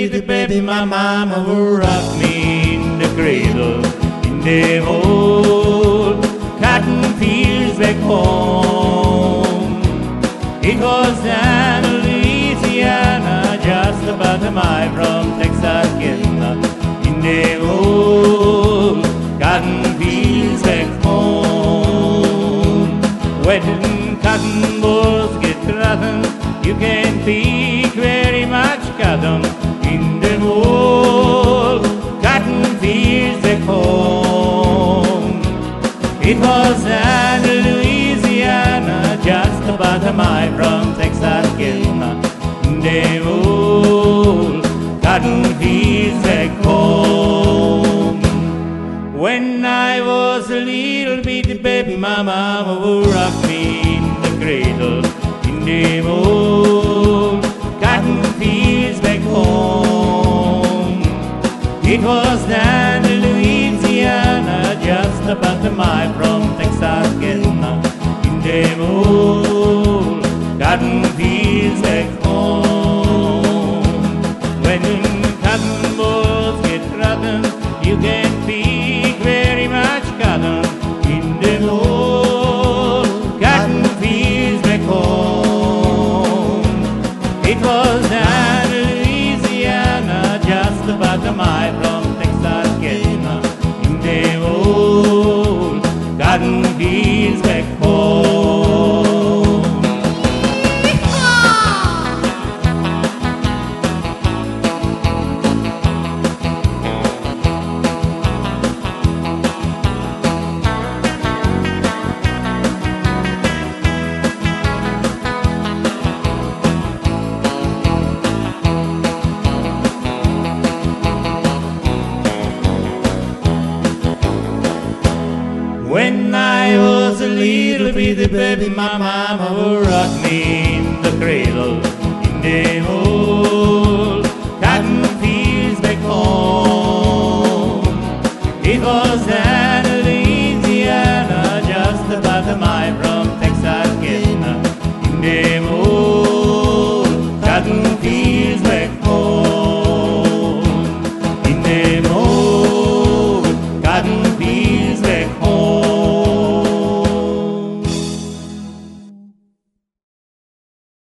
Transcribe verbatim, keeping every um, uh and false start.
bitty baby, my mama will rock me in the cradle in them old cotton fields back home. It was down in Louisiana, just about a mile from Texarkana, in them old cotton fields back home. When cotton balls get rotten, you can pick very much cotton in them old cotton fields back home. It was down in Louisiana, just about a mile from Texarkana, in them old cotton fields back home. When I was a little bitty baby, my mama would rock me in the cradle in them old cotton fields back home. It was down in Louisiana, just about a mile from Texarkana, in them old cotton fields back home. When cotton balls get rotten, you can pick very much cotton in them old cotton fields back home. It was down in Louisiana, just about a mile from Texarkana, in them old cotton fields back home. When I was a little bitty baby, my mama would rock me in the cradle in them old cotton fields back home. It was down in Louisiana, just about a mile from Texarkana, in them old cotton fields back home.